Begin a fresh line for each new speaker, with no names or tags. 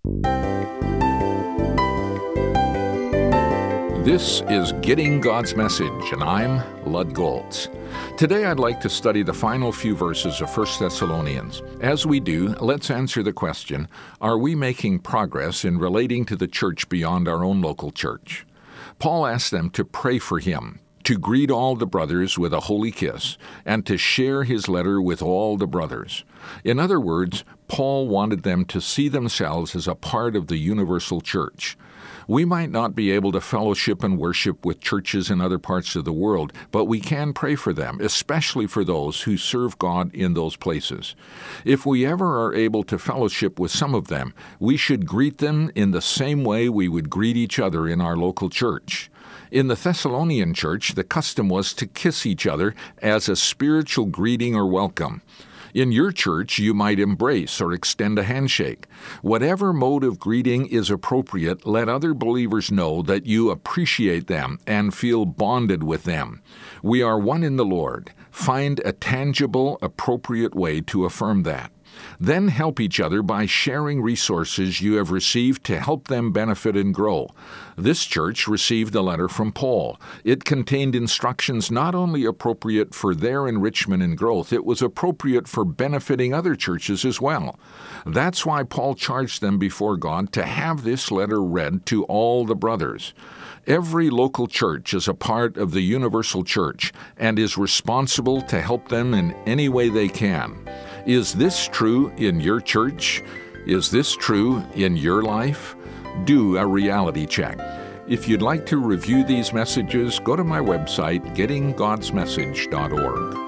This is Getting God's Message, and I'm Lud Goltz. Today I'd like to study the final few verses of 1 Thessalonians. As we do, let's answer the question, are we making progress in relating to the church beyond our own local church? Paul asked them to pray for him, to greet all the brothers with a holy kiss, and to share his letter with all the brothers. In other words, Paul wanted them to see themselves as a part of the universal church. We might not be able to fellowship and worship with churches in other parts of the world, but we can pray for them, especially for those who serve God in those places. If we ever are able to fellowship with some of them, we should greet them in the same way we would greet each other in our local church. In the Thessalonian church, the custom was to kiss each other as a spiritual greeting or welcome. In your church, you might embrace or extend a handshake. Whatever mode of greeting is appropriate, let other believers know that you appreciate them and feel bonded with them. We are one in the Lord. Find a tangible, appropriate way to affirm that. Then help each other by sharing resources you have received to help them benefit and grow. This church received a letter from Paul. It contained instructions not only appropriate for their enrichment and growth, it was appropriate for benefiting other churches as well. That's why Paul charged them before God to have this letter read to all the brothers. Every local church is a part of the universal church and is responsible to help them in any way they can. Is this true in your church? Is this true in your life? Do a reality check. If you'd like to review these messages, go to my website, gettinggodsmessage.org.